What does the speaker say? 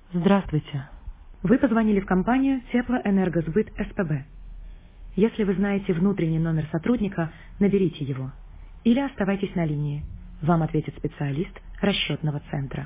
Здравствуйте. Вы позвонили в компанию Теплоэнергосбыт СПБ. Если вы знаете внутренний номер сотрудника, наберите его. Или оставайтесь на линии. Вам ответит специалист расчетного центра.